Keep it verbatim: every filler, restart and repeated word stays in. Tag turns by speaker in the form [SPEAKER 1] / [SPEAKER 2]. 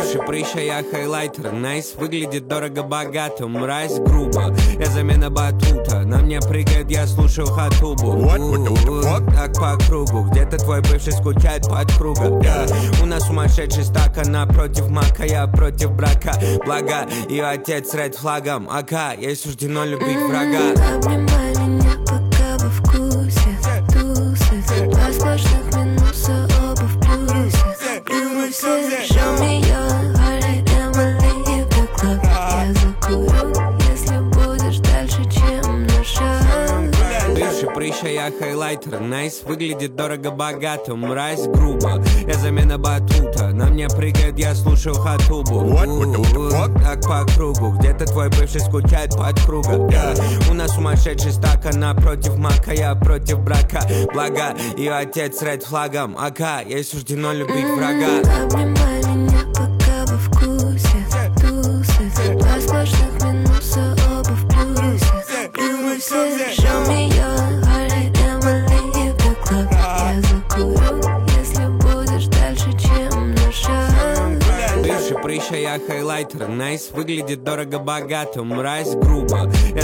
[SPEAKER 1] Бывший прыща, я хайлайтер. Найс, выглядит дорого-богато. Мразь, грубо, я замена батута. На мне прыгает, я слушаю хатубу.
[SPEAKER 2] What? What the, what the fuck?
[SPEAKER 1] Так по кругу. Где-то твой бывший скучает под кругом. yeah. У нас сумасшедший стакан, напротив мака, я против брака. Благо, ее отец ред флагом. Ака, ей суждено любить врага.
[SPEAKER 3] Обнимай меня, пока во вкусе. Тусы, два сплошных минуса, оба в плюсе. Плюсе, show me your heart, Emily, in the club. Я закурю, если будешь дальше, чем на шаг.
[SPEAKER 1] Бывший прыща, я хайлайтер. Найс, выглядит дорого-богато. Мразь, грубо, я замена батута. На мне прыгает, я слушаю хатубу.
[SPEAKER 2] What? What the, what the fuck?
[SPEAKER 1] Так по кругу. Где-то твой бывший скучает под кругом. yeah. У нас сумасшедший стакан, напротив мака, я против брака. Благо, ее отец ред флагом. Ака, ей суждено любить врага.
[SPEAKER 3] Обнимай меня, пока во вкусе. Тусы, два сплошных минуса, оба в плюсе. Плюсе, show me your heart, Emily, in the club. Я закурю, если будешь дальше, чем на шаг.
[SPEAKER 1] Бывший прыща, я хайлайтер. Найс, выглядит дорого-богато. Мразь, грубо,